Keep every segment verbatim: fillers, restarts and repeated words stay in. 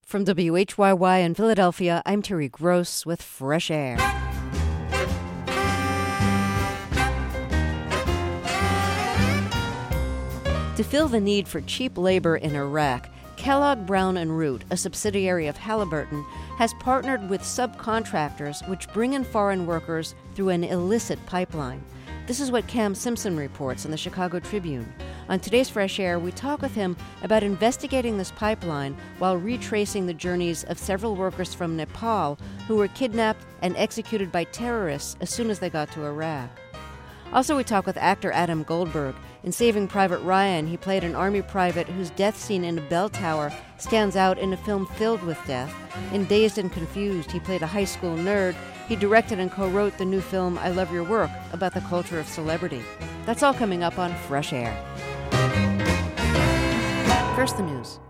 From W H Y Y in Philadelphia, I'm Terry Gross with Fresh Air. To fill the need for cheap labor in Iraq, Kellogg Brown and Root, a subsidiary of Halliburton, has partnered with subcontractors which bring in foreign workers through an illicit pipeline. This is what Cam Simpson reports in the Chicago Tribune. On today's Fresh Air, we talk with him about investigating this pipeline while retracing the journeys of several workers from Nepal who were kidnapped and executed by terrorists as soon as they got to Iraq. Also, we talk with actor Adam Goldberg. In Saving Private Ryan, he played an Army private whose death scene in a bell tower stands out in a film filled with death. In Dazed and Confused, he played a high school nerd. He directed and co-wrote the new film I Love Your Work about the culture of celebrity. That's all coming up on Fresh Air. First, the news.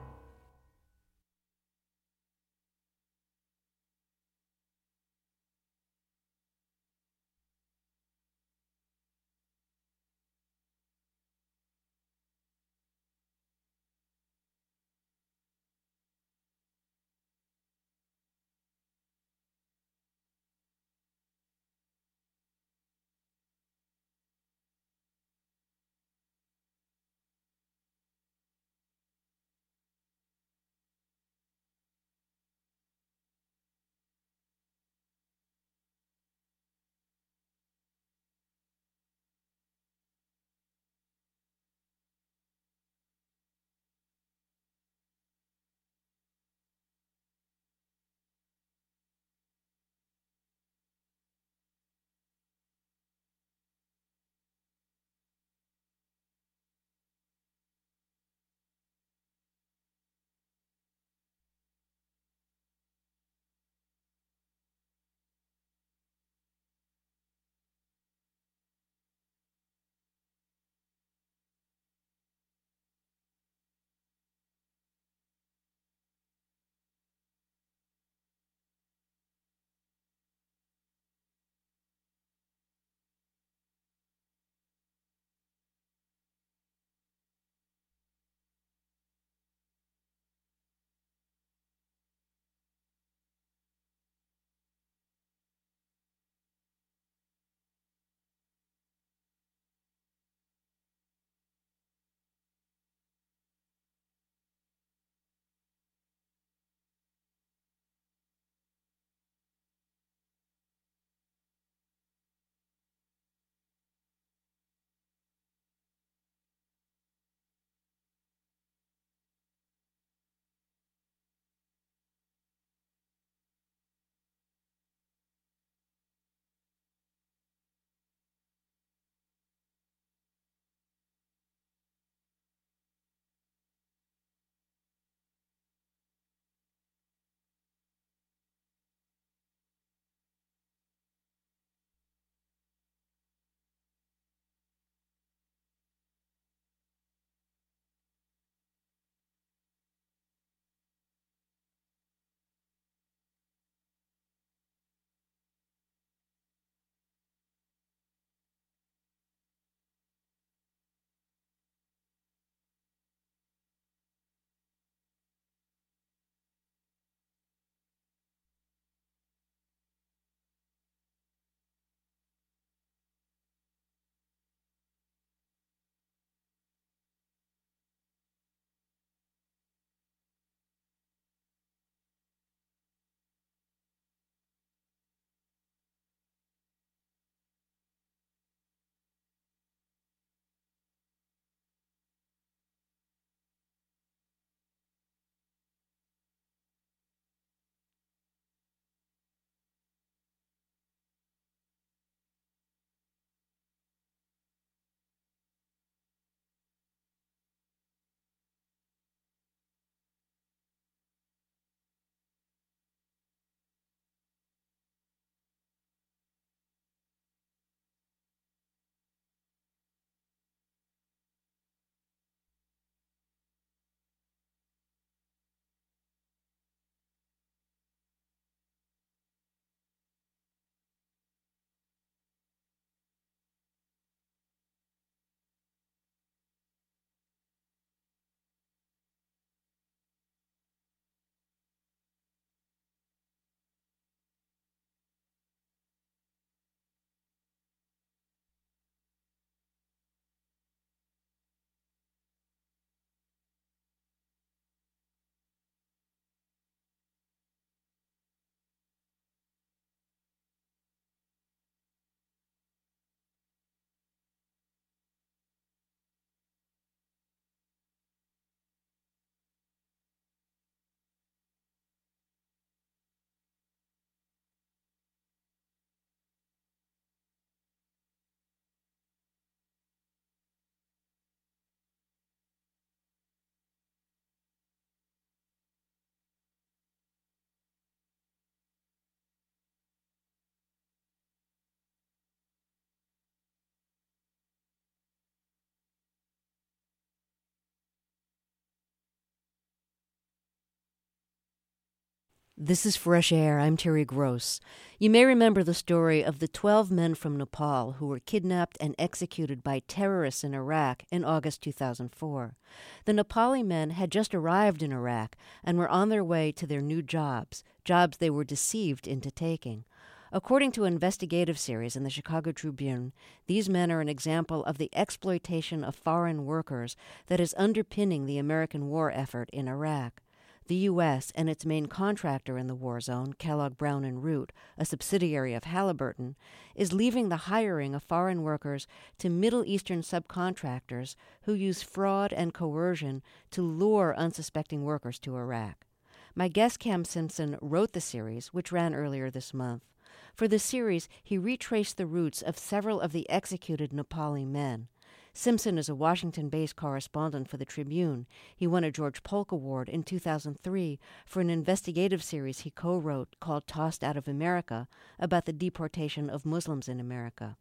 This is Fresh Air. I'm Terry Gross. You may remember the story of the twelve men from Nepal who were kidnapped and executed by terrorists in Iraq in August two thousand four. The Nepali men had just arrived in Iraq and were on their way to their new jobs, jobs they were deceived into taking. According to an investigative series in the Chicago Tribune, these men are an example of the exploitation of foreign workers that is underpinning the American war effort in Iraq. The U S and its main contractor in the war zone, Kellogg Brown and Root, a subsidiary of Halliburton, is leaving the hiring of foreign workers to Middle Eastern subcontractors who use fraud and coercion to lure unsuspecting workers to Iraq. My guest Cam Simpson wrote the series, which ran earlier this month. For the series, he retraced the roots of several of the executed Nepali men. Simpson is a Washington-based correspondent for the Tribune. He won a George Polk Award in two thousand three for an investigative series he co-wrote called Tossed Out of America about the deportation of Muslims in America.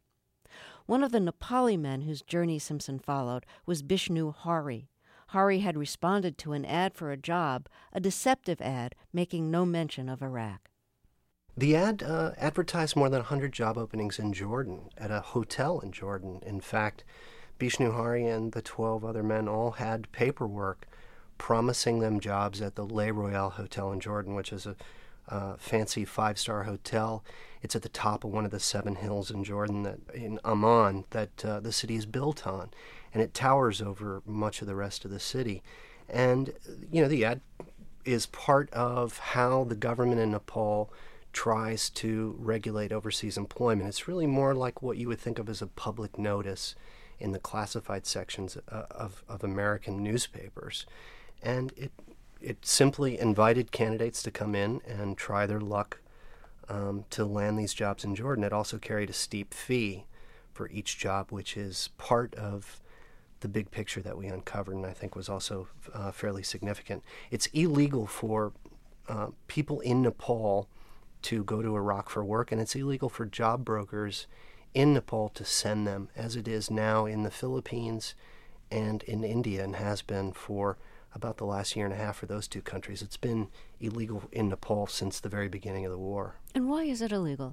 One of the Nepali men whose journey Simpson followed was Bishnu Hari. Hari had responded to an ad for a job, a deceptive ad making no mention of Iraq. The ad uh, advertised more than one hundred job openings in Jordan, at a hotel in Jordan. In fact, Bishnu Hari and the twelve other men all had paperwork promising them jobs at the Le Royale Hotel in Jordan, which is a uh, fancy five-star hotel. It's at the top of one of the seven hills in Jordan, that in Amman, that uh, the city is built on, and it towers over much of the rest of the city. And, you know, the ad is part of how the government in Nepal tries to regulate overseas employment. It's really more like what you would think of as a public notice in the classified sections uh, of, of American newspapers. And it it simply invited candidates to come in and try their luck um, to land these jobs in Jordan. It also carried a steep fee for each job, which is part of the big picture that we uncovered, and I think was also uh, fairly significant. It's illegal for uh, people in Nepal to go to Iraq for work, and it's illegal for job brokers in Nepal to send them, as it is now in the Philippines and in India, and has been for about the last year and a half for those two countries. It's been illegal in Nepal since the very beginning of the war. And why is it illegal?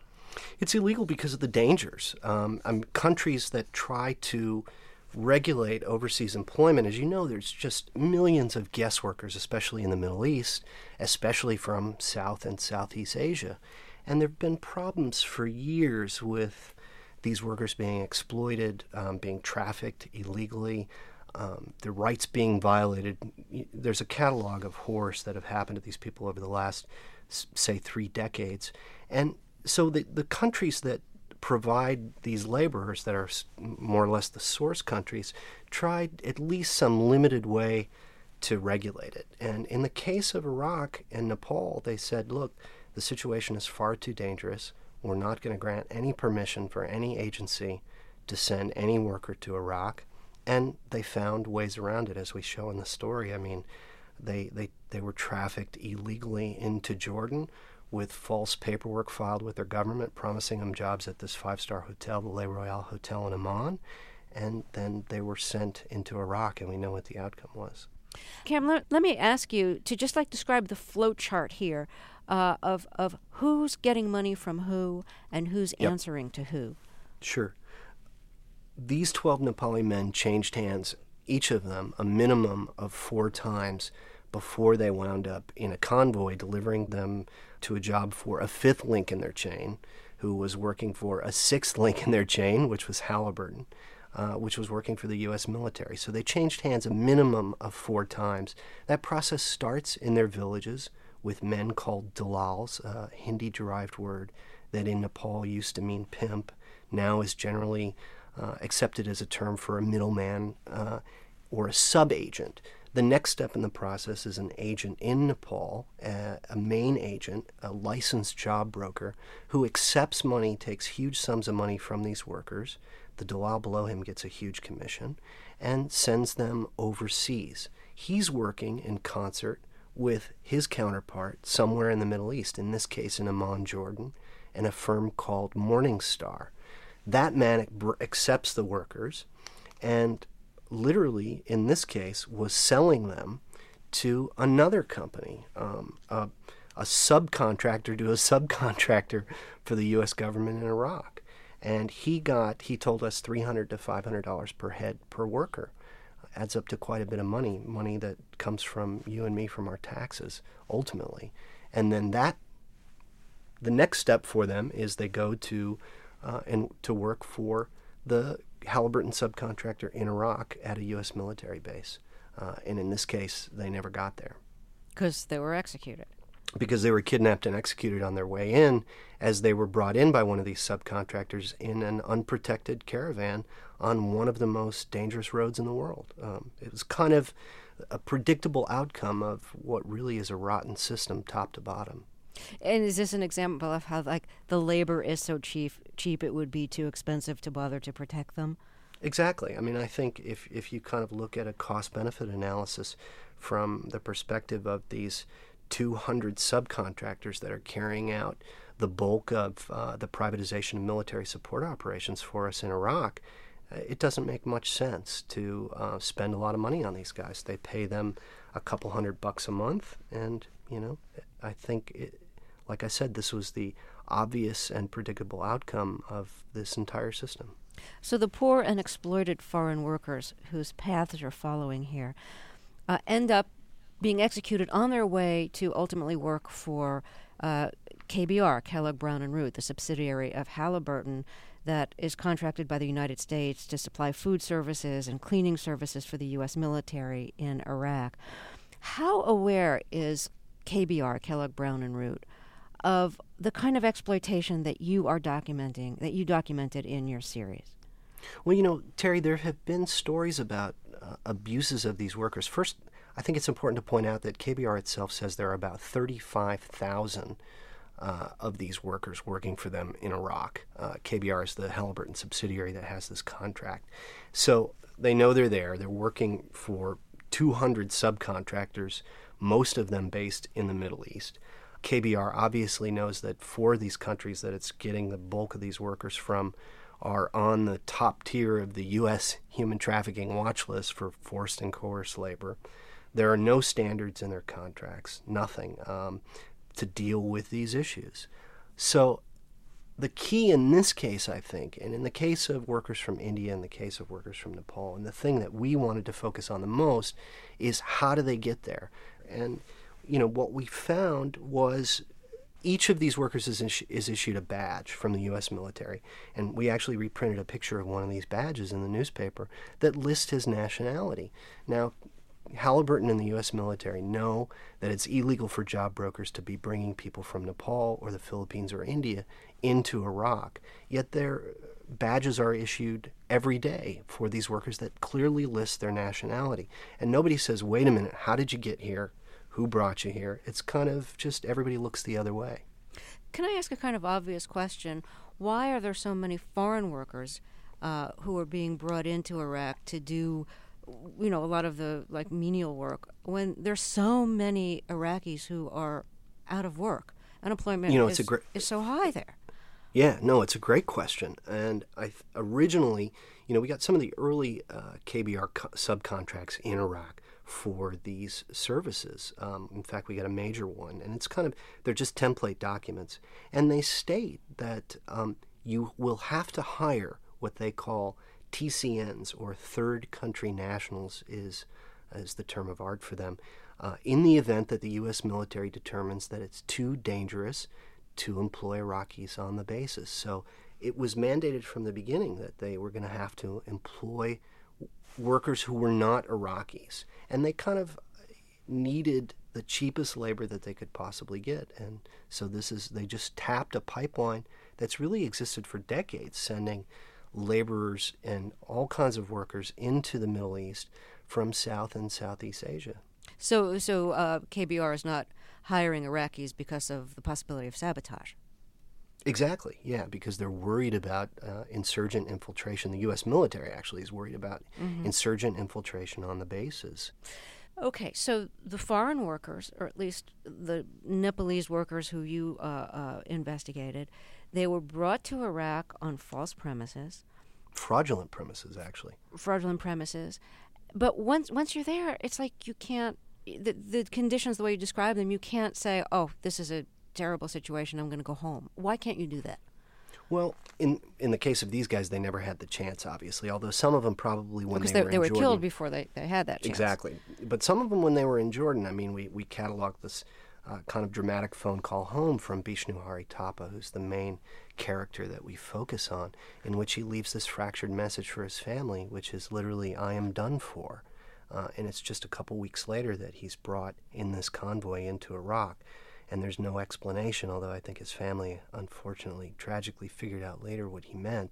It's illegal because of the dangers. Um, I mean, countries that try to regulate overseas employment, as you know, there's just millions of guest workers, especially in the Middle East, especially from South and Southeast Asia. And there have been problems for years with these workers being exploited, um, being trafficked illegally, um, their rights being violated. There's a catalog of horrors that have happened to these people over the last, say, three decades. And so the, the countries that provide these laborers, that are more or less the source countries, tried at least some limited way to regulate it. And in the case of Iraq and Nepal, they said, look, the situation is far too dangerous. We're not going to grant any permission for any agency to send any worker to Iraq. And they found ways around it, as we show in the story. I mean, they they, they were trafficked illegally into Jordan with false paperwork filed with their government promising them jobs at this five-star hotel, the Le Royale Hotel in Amman. And then they were sent into Iraq, and we know what the outcome was. Cam, let, let me ask you to just like describe the flow chart here uh, of of who's getting money from who and who's yep. answering to who. Sure. These twelve Nepali men changed hands, each of them a minimum of four times before they wound up in a convoy delivering them to a job for a fifth link in their chain, who was working for a sixth link in their chain, which was Halliburton. Uh, which was working for the U S military. So they changed hands a minimum of four times. That process starts in their villages with men called dalals, a Hindi-derived word that in Nepal used to mean pimp, now is generally uh, accepted as a term for a middleman uh, or a sub-agent. The next step in the process is an agent in Nepal, uh, a main agent, a licensed job broker, who accepts money, takes huge sums of money from these workers. The dalal below him gets a huge commission and sends them overseas. He's working in concert with his counterpart somewhere in the Middle East, in this case in Amman, Jordan, and a firm called Morningstar. That man accepts the workers and literally, in this case, was selling them to another company, um, a, a subcontractor to a subcontractor for the U S government in Iraq. And he got, he told us three hundred to five hundred dollars per head per worker. Adds up to quite a bit of money, money that comes from you and me from our taxes, ultimately. And then that, the next step for them is they go to uh, and to work for the Halliburton subcontractor in Iraq at a U S military base. Uh, and in this case, they never got there. Because they were executed. Because they were kidnapped and executed on their way in as they were brought in by one of these subcontractors in an unprotected caravan on one of the most dangerous roads in the world. Um, it was kind of a predictable outcome of what really is a rotten system top to bottom. And is this an example of how, like, the labor is so cheap, cheap it would be too expensive to bother to protect them? Exactly. I mean, I think if, if you kind of look at a cost-benefit analysis from the perspective of these two hundred subcontractors that are carrying out the bulk of uh, the privatization of military support operations for us in Iraq, uh, it doesn't make much sense to uh, spend a lot of money on these guys. They pay them a couple hundred bucks a month, and, you know, I think, it, like I said, this was the obvious and predictable outcome of this entire system. So the poor and exploited foreign workers whose paths you're following here uh, end up being executed on their way to ultimately work for uh, K B R, Kellogg Brown and Root, the subsidiary of Halliburton that is contracted by the United States to supply food services and cleaning services for the U S military in Iraq. How aware is K B R, Kellogg Brown and Root, of the kind of exploitation that you are documenting, that you documented in your series? Well, you know, Terry, there have been stories about uh, abuses of these workers. First, I think it's important to point out that K B R itself says there are about thirty-five thousand uh, of these workers working for them in Iraq. Uh, K B R is the Halliburton subsidiary that has this contract. So they know they're there. They're working for two hundred subcontractors, most of them based in the Middle East. K B R obviously knows that four of these countries that it's getting the bulk of these workers from are on the top tier of the U S human trafficking watch list for forced and coerced labor. There are no standards in their contracts, nothing, um, to deal with these issues. So the key in this case, I think, and in the case of workers from India and the case of workers from Nepal, and the thing that we wanted to focus on the most is how do they get there? And, you know, what we found was each of these workers is, is, is issued a badge from the U S military, and we actually reprinted a picture of one of these badges in the newspaper that lists his nationality. Now, Halliburton and the U S military know that it's illegal for job brokers to be bringing people from Nepal or the Philippines or India into Iraq, yet their badges are issued every day for these workers that clearly list their nationality. And nobody says, wait a minute, how did you get here? Who brought you here? It's kind of just everybody looks the other way. Can I ask a kind of obvious question? Why are there so many foreign workers uh, who are being brought into Iraq to do, you know, a lot of the like menial work when there's so many Iraqis who are out of work? Unemployment you know, is, it's a great, is so high there. Yeah, no, it's a great question. And I originally, you know, we got some of the early uh, K B R co- subcontracts in Iraq for these services. Um, in fact, we got a major one, and it's kind of, they're just template documents. And they state that um, you will have to hire what they call T C Ns, or third country nationals is, is the term of art for them, uh, in the event that the U S military determines that it's too dangerous to employ Iraqis on the basis. So it was mandated from the beginning that they were going to have to employ workers who were not Iraqis. And they kind of needed the cheapest labor that they could possibly get. And so this is, they just tapped a pipeline that's really existed for decades, sending laborers and all kinds of workers into the Middle East from South and Southeast Asia. So, so uh, K B R is not hiring Iraqis because of the possibility of sabotage. Exactly, yeah, because they're worried about uh, insurgent infiltration. The U S military actually is worried about mm-hmm. insurgent infiltration on the bases. Okay, so the foreign workers, or at least the Nepalese workers who you uh, uh, investigated, they were brought to Iraq on false premises. Fraudulent premises, actually. Fraudulent premises. But once once you're there, it's like you can't the, the conditions, the way you describe them, you can't say, oh, this is a terrible situation, I'm going to go home. Why can't you do that? Well, in in the case of these guys, they never had the chance, obviously, although some of them probably when because they, they were they in were Jordan. killed before they, they had that chance. Exactly. But some of them when they were in Jordan, I mean, we, we cataloged this uh, kind of dramatic phone call home from Bishnu Hari Thapa, who's the main character that we focus on, in which he leaves this fractured message for his family, which is literally, I am done for. Uh, and it's just a couple weeks later that he's brought in this convoy into Iraq. And there's no explanation, although I think his family, unfortunately, tragically figured out later what he meant.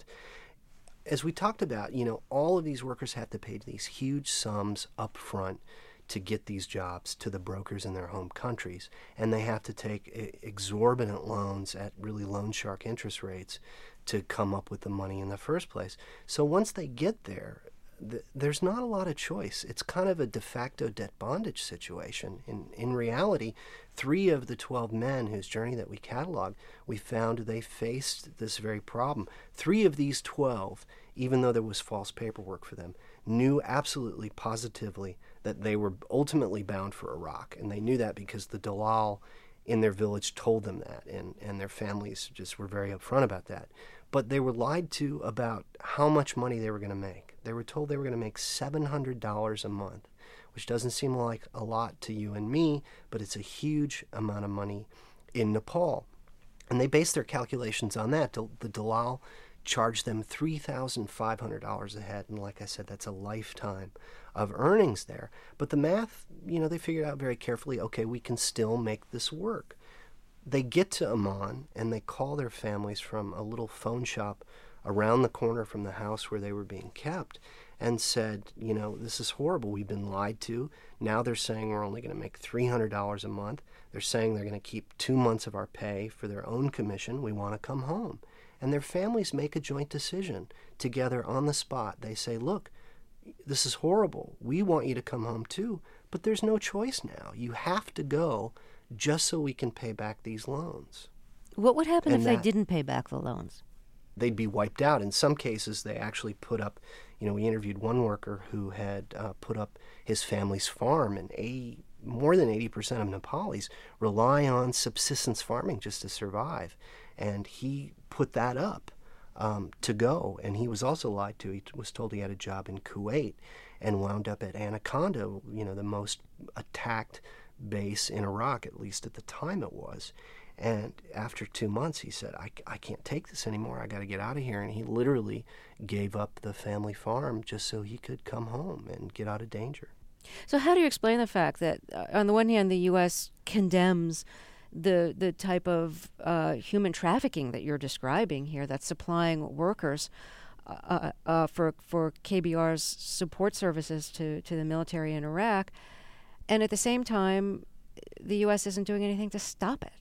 As we talked about, you know, all of these workers have to pay these huge sums up front to get these jobs to the brokers in their home countries. And they have to take exorbitant loans at really loan shark interest rates to come up with the money in the first place. So once they get there, th- there's not a lot of choice. It's kind of a de facto debt bondage situation. In, in reality, three of the twelve men whose journey that we cataloged, we found they faced this very problem. Three of these twelve, even though there was false paperwork for them, knew absolutely positively that they were ultimately bound for Iraq. And they knew that because the Dalal in their village told them that, and, and their families just were very upfront about that. But they were lied to about how much money they were going to make. They were told they were going to make seven hundred dollars a month, which doesn't seem like a lot to you and me, but it's a huge amount of money in Nepal. And they based their calculations on that. The Dalal charged them three thousand five hundred dollars a head, and like I said, that's a lifetime of earnings there. But the math, you know, they figured out very carefully, okay, we can still make this work. They get to Amman, and they call their families from a little phone shop around the corner from the house where they were being kept, and said, you know, this is horrible. We've been lied to. Now they're saying we're only going to make three hundred dollars a month. They're saying they're going to keep two months of our pay for their own commission. We want to come home. And their families make a joint decision together on the spot. They say, look, this is horrible. We want you to come home too, but there's no choice now. You have to go just so we can pay back these loans. What would happen And if they that- didn't pay back the loans? They'd be wiped out. In some cases, they actually put up, you know, we interviewed one worker who had uh, put up his family's farm, and eighty, more than eighty percent of Nepalis rely on subsistence farming just to survive. And he put that up um, to go, and he was also lied to. He was told he had a job in Kuwait and wound up at Anaconda, you know, the most attacked base in Iraq, at least at the time it was. And after two months, he said, I, I can't take this anymore. I got to get out of here. And he literally gave up the family farm just so he could come home and get out of danger. So how do you explain the fact that, uh, on the one hand, the U S condemns the the type of uh, human trafficking that you're describing here, that's supplying workers uh, uh, for for K B R's support services to, to the military in Iraq, and at the same time, the U S isn't doing anything to stop it?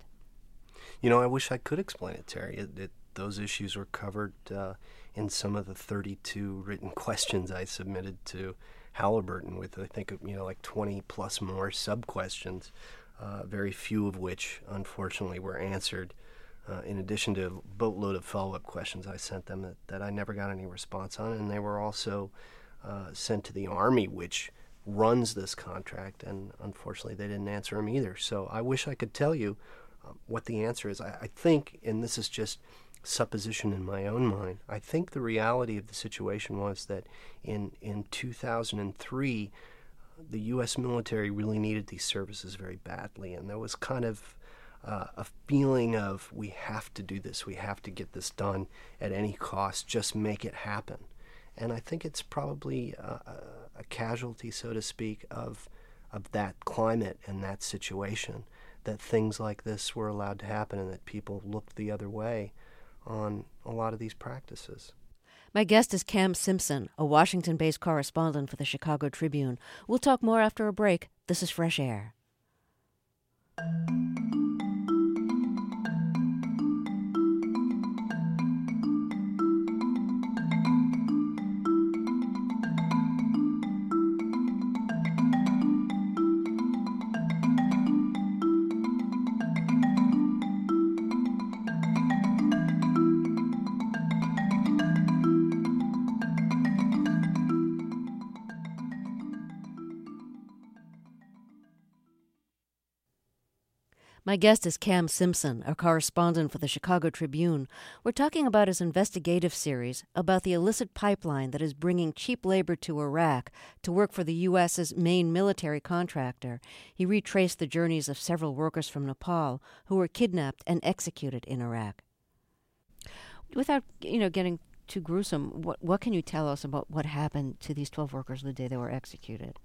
You know, I wish I could explain it, Terry. It, it, those issues were covered uh, in some of the thirty-two written questions I submitted to Halliburton, with, I think, you know, like twenty plus more sub-questions, uh, very few of which, unfortunately, were answered, uh, in addition to a boatload of follow-up questions I sent them that, that I never got any response on. And they were also uh, sent to the Army, which runs this contract, and unfortunately, they didn't answer them either. So I wish I could tell you Um, what the answer is. I, I think, and this is just supposition in my own mind, I think the reality of the situation was that in, in two thousand three, the U S military really needed these services very badly, and there was kind of uh, a feeling of, we have to do this, we have to get this done at any cost, just make it happen. And I think it's probably a, a casualty, so to speak, of of that climate and that situation, that things like this were allowed to happen and that people looked the other way on a lot of these practices. My guest is Cam Simpson, a Washington-based correspondent for the Chicago Tribune. We'll talk more after a break. This is Fresh Air. My guest is Cam Simpson, a correspondent for the Chicago Tribune. We're talking about his investigative series about the illicit pipeline that is bringing cheap labor to Iraq to work for the U S's main military contractor. He retraced the journeys of several workers from Nepal who were kidnapped and executed in Iraq. Without, you know, getting too gruesome, what what can you tell us about what happened to these twelve workers the day they were executed?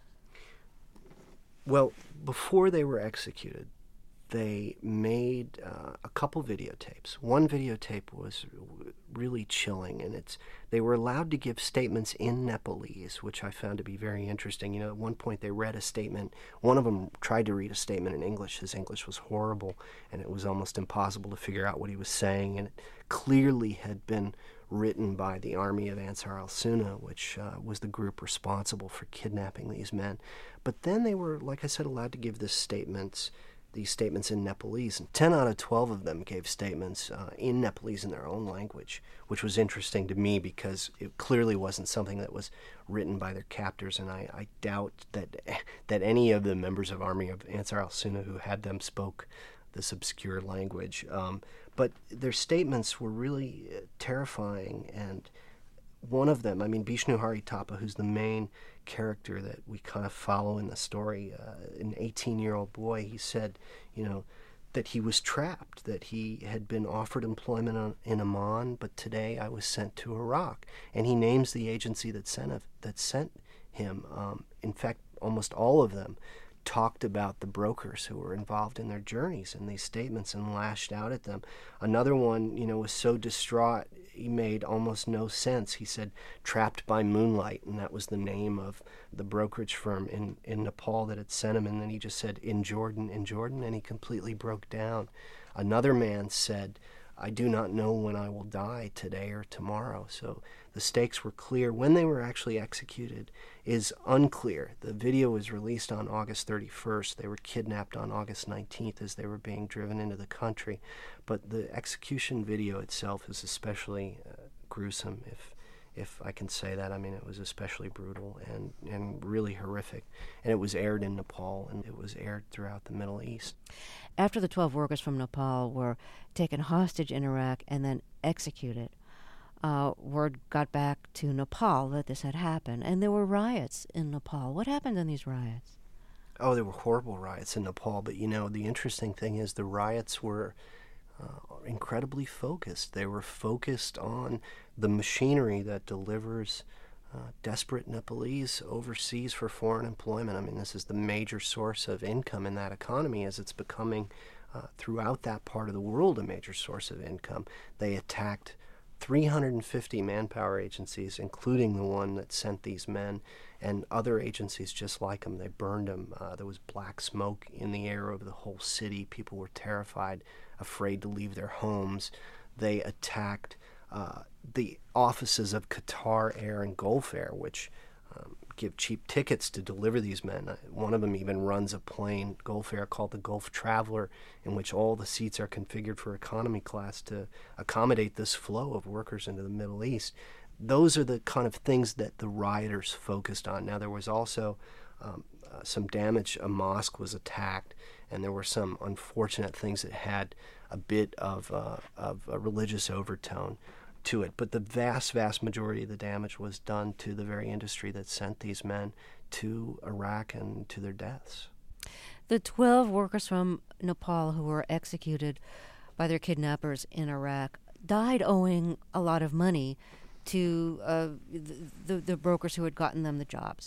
Well, before they were executed, they made uh, a couple videotapes. One videotape was really chilling, and it's they were allowed to give statements in Nepalese, which I found to be very interesting. You know, at one point they read a statement. One of them tried to read a statement in English. His English was horrible, and it was almost impossible to figure out what he was saying, and it clearly had been written by the army of Ansar al-Sunna, which uh, was the group responsible for kidnapping these men. But then they were, like I said, allowed to give this statements these statements in Nepalese, and ten out of twelve of them gave statements uh, in Nepalese in their own language, which was interesting to me because it clearly wasn't something that was written by their captors, and I, I doubt that that any of the members of Army of Ansar al-Sunna who had them spoke this obscure language. Um, but their statements were really uh, terrifying, and one of them, I mean, Bishnu Hari Thapa, who's the main character that we kind of follow in the story, uh, an eighteen-year-old boy, he said, you know, that he was trapped, that he had been offered employment on, in Amman, but today I was sent to Iraq. And he names the agency that sent, a, that sent him. Um, in fact, almost all of them talked about the brokers who were involved in their journeys in these statements and lashed out at them. Another one, you know, was so distraught, he made almost no sense. He said, trapped by moonlight, and that was the name of the brokerage firm in, in Nepal that had sent him, and then he just said, in Jordan, in Jordan, and he completely broke down. Another man said, I do not know when I will die, today or tomorrow. So the stakes were clear. When they were actually executed is unclear. The video was released on August thirty-first. They were kidnapped on August nineteenth as they were being driven into the country. But the execution video itself is especially uh, gruesome, if if I can say that. I mean, it was especially brutal and, and really horrific. And it was aired in Nepal, and it was aired throughout the Middle East. After the twelve workers from Nepal were taken hostage in Iraq and then executed, uh, word got back to Nepal that this had happened, and there were riots in Nepal. What happened in these riots? Oh, there were horrible riots in Nepal, but, you know, the interesting thing is the riots were uh, incredibly focused. They were focused on the machinery that delivers uh, desperate Nepalese overseas for foreign employment. I mean, this is the major source of income in that economy as it's becoming, uh, throughout that part of the world, a major source of income. They attacked three hundred fifty manpower agencies, including the one that sent these men, and other agencies just like them. They burned them. Uh, there was black smoke in the air over the whole city. People were terrified, afraid to leave their homes. They attacked uh, the offices of Qatar Air and Gulf Air, which um, give cheap tickets to deliver these men. Uh, one of them even runs a plane, Gulf Air, called the Gulf Traveler, in which all the seats are configured for economy class to accommodate this flow of workers into the Middle East. Those are the kind of things that the rioters focused on. Now, there was also um, uh, some damage. A mosque was attacked, and there were some unfortunate things that had a bit of, uh, of a religious overtone to it. But the vast, vast majority of the damage was done to the very industry that sent these men to Iraq and to their deaths. The twelve workers from Nepal who were executed by their kidnappers in Iraq died owing a lot of money to uh, the, the, the brokers who had gotten them the jobs.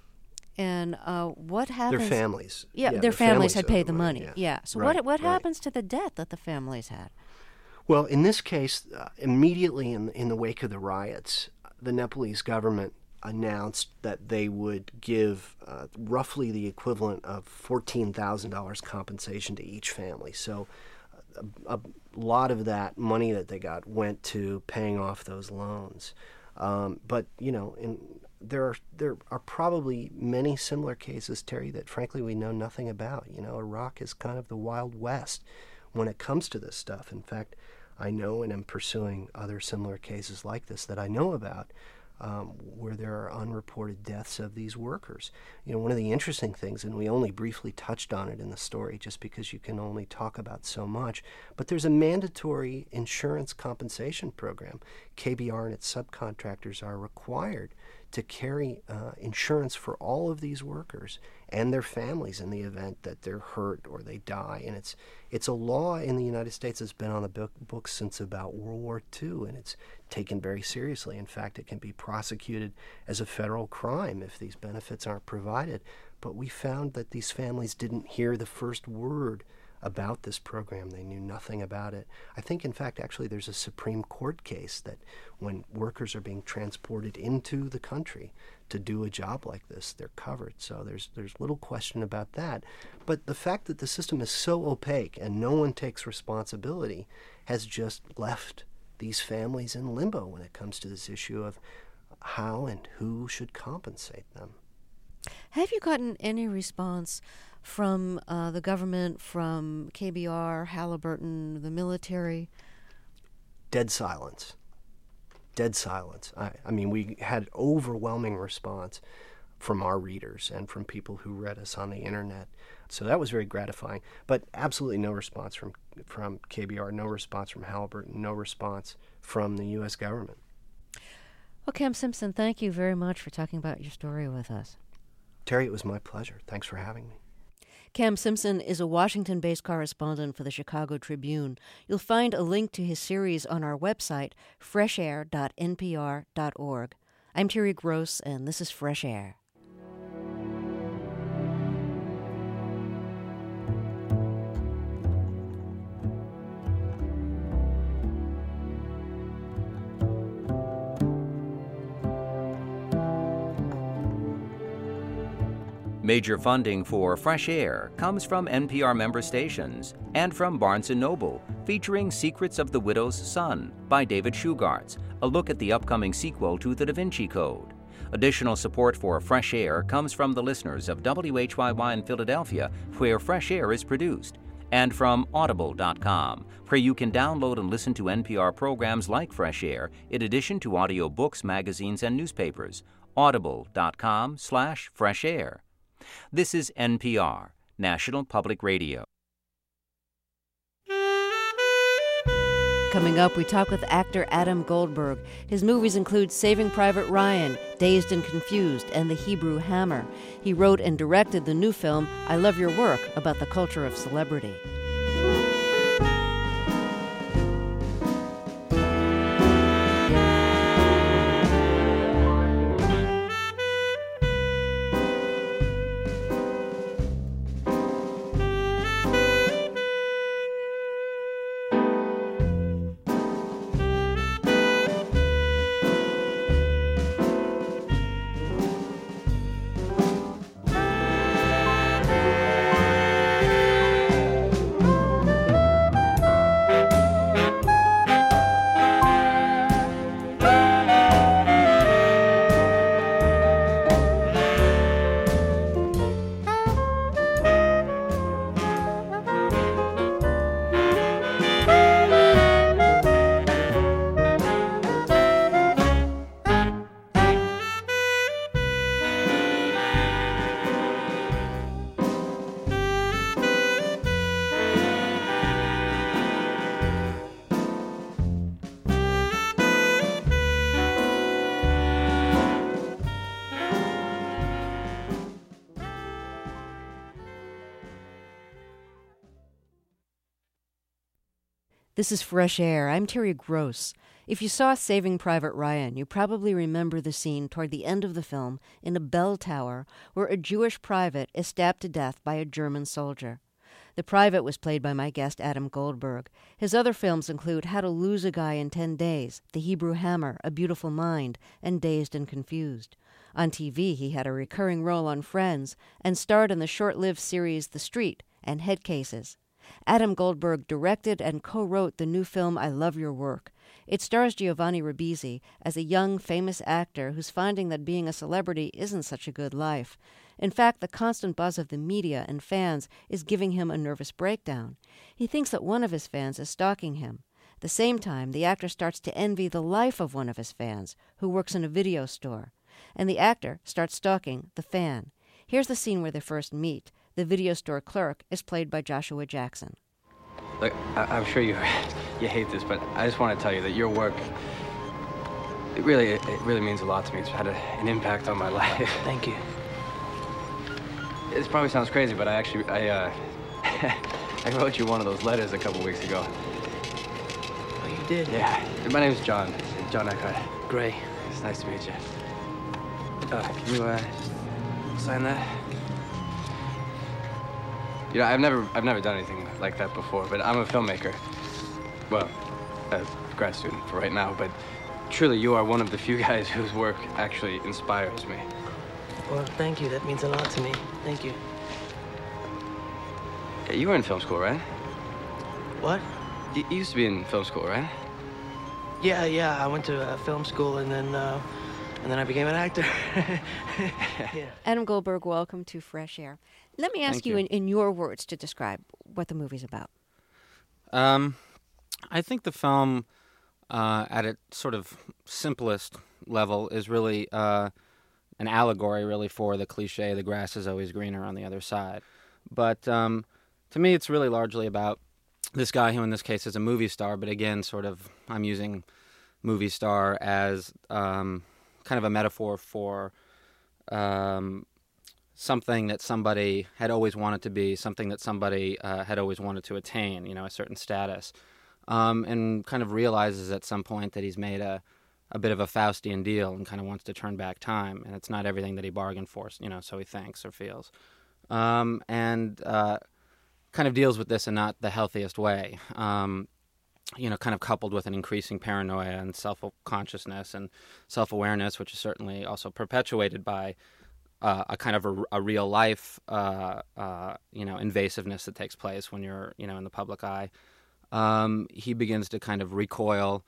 And uh, what happens? Their families. Yeah, yeah their families, families had paid the money. money. Yeah. yeah. So right, what what right. happens to the debt that the families had? Well, in this case, uh, immediately in in the wake of the riots, the Nepalese government announced that they would give uh, roughly the equivalent of fourteen thousand dollars compensation to each family. So a, a lot of that money that they got went to paying off those loans. Um, but, you know, in, there are there are probably many similar cases, Terry, that frankly we know nothing about. You know, Iraq is kind of the Wild West when it comes to this stuff. In fact, I know and am pursuing other similar cases like this that I know about. um, where there are unreported deaths of these workers. You know, one of the interesting things, and we only briefly touched on it in the story just because you can only talk about so much, but there's a mandatory insurance compensation program. K B R and its subcontractors are required to carry uh, insurance for all of these workers and their families in the event that they're hurt or they die. And it's it's a law in the United States that's been on the book, books since about World War Two, and it's taken very seriously. In fact, it can be prosecuted as a federal crime if these benefits aren't provided. But we found that these families didn't hear the first word about this program. They knew nothing about it. I think, in fact, actually there's a Supreme Court case that when workers are being transported into the country to do a job like this, they're covered. So there's there's little question about that. But the fact that the system is so opaque and no one takes responsibility has just left these families in limbo when it comes to this issue of how and who should compensate them. Have you gotten any response from uh, the government, from K B R, Halliburton, the military? Dead silence. Dead silence. I, I mean, we had overwhelming response from our readers and from people who read us on the internet. So that was very gratifying. But absolutely no response from, from K B R, no response from Halliburton, no response from the U S government. Well, Cam Simpson, thank you very much for talking about your story with us. Terry, it was my pleasure. Thanks for having me. Cam Simpson is a Washington-based correspondent for the Chicago Tribune. You'll find a link to his series on our website, fresh air dot n p r dot org. I'm Terry Gross, and this is Fresh Air. Major funding for Fresh Air comes from N P R member stations and from Barnes and Noble, featuring Secrets of the Widow's Son by David Shugarts, a look at the upcoming sequel to The Da Vinci Code. Additional support for Fresh Air comes from the listeners of W H Y Y in Philadelphia, where Fresh Air is produced, and from Audible dot com, where you can download and listen to N P R programs like Fresh Air, in addition to audiobooks, magazines, and newspapers. Audible dot com slash fresh air. This is N P R, National Public Radio. Coming up, we talk with actor Adam Goldberg. His movies include Saving Private Ryan, Dazed and Confused, and The Hebrew Hammer. He wrote and directed the new film, I Love Your Work, about the culture of celebrity. This is Fresh Air. I'm Terry Gross. If you saw Saving Private Ryan, you probably remember the scene toward the end of the film in a bell tower where a Jewish private is stabbed to death by a German soldier. The private was played by my guest Adam Goldberg. His other films include How to Lose a Guy in ten days, The Hebrew Hammer, A Beautiful Mind, and Dazed and Confused. On T V, he had a recurring role on Friends and starred in the short-lived series The Street and Head Cases. Adam Goldberg directed and co-wrote the new film I Love Your Work. It stars Giovanni Ribisi as a young, famous actor who's finding that being a celebrity isn't such a good life. In fact, the constant buzz of the media and fans is giving him a nervous breakdown. He thinks that one of his fans is stalking him. At the same time, the actor starts to envy the life of one of his fans, who works in a video store. And the actor starts stalking the fan. Here's the scene where they first meet. The video store clerk is played by Joshua Jackson. Look, I- I'm sure you you hate this, but I just want to tell you that your work, it really it really means a lot to me. It's had a, an impact on my life. Thank you. This probably sounds crazy, but I actually I uh, I wrote you one of those letters a couple weeks ago. Oh, you did? Yeah. My name's John. John Eckhart. Gray. It's nice to meet you. Uh, can you uh, sign that? You know, I've never, I've never done anything like that before, but I'm a filmmaker. Well, a grad student for right now, but truly you are one of the few guys whose work actually inspires me. Well, thank you. That means a lot to me. Thank you. Yeah, you were in film school, right? What? You, you used to be in film school, right? Yeah, yeah. I went to uh, film school and then, uh, and then I became an actor. Yeah. Adam Goldberg, welcome to Fresh Air. Let me ask Thank you, you. in, in your words to describe what the movie's about. Um, I think the film, uh, at its sort of simplest level, is really uh, an allegory, really, for the cliche, the grass is always greener on the other side. But um, to me, it's really largely about this guy who, in this case, is a movie star, but again, sort of, I'm using movie star as um, kind of a metaphor for um, something that somebody had always wanted to be, something that somebody uh, had always wanted to attain, you know, a certain status, um, and kind of realizes at some point that he's made a, a bit of a Faustian deal and kind of wants to turn back time, and it's not everything that he bargained for, you know, so he thinks or feels. Um, and uh, kind of deals with this in not the healthiest way, um, you know, kind of coupled with an increasing paranoia and self-consciousness and self-awareness, which is certainly also perpetuated by Uh, a kind of a, a real life, uh, uh, you know, invasiveness that takes place when you're, you know, in the public eye. Um, he begins to kind of recoil,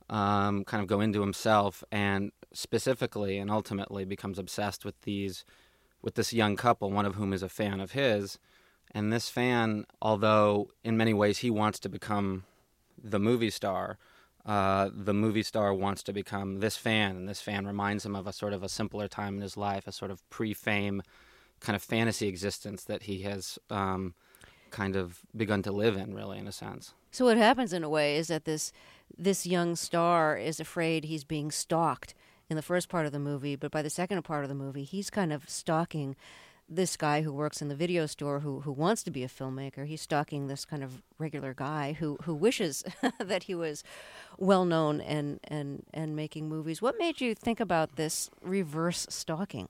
um, kind of go into himself, and specifically and ultimately becomes obsessed with these, with this young couple, one of whom is a fan of his. And this fan, although in many ways he wants to become the movie star, Uh, the movie star wants to become this fan, and this fan reminds him of a sort of a simpler time in his life, a sort of pre-fame kind of fantasy existence that he has um, kind of begun to live in, really, in a sense. So what happens in a way is that this this young star is afraid he's being stalked in the first part of the movie, but by the second part of the movie, he's kind of stalking this guy who works in the video store who who wants to be a filmmaker. He's stalking this kind of regular guy who, who wishes that he was well-known and, and, and making movies. What made you think about this reverse stalking?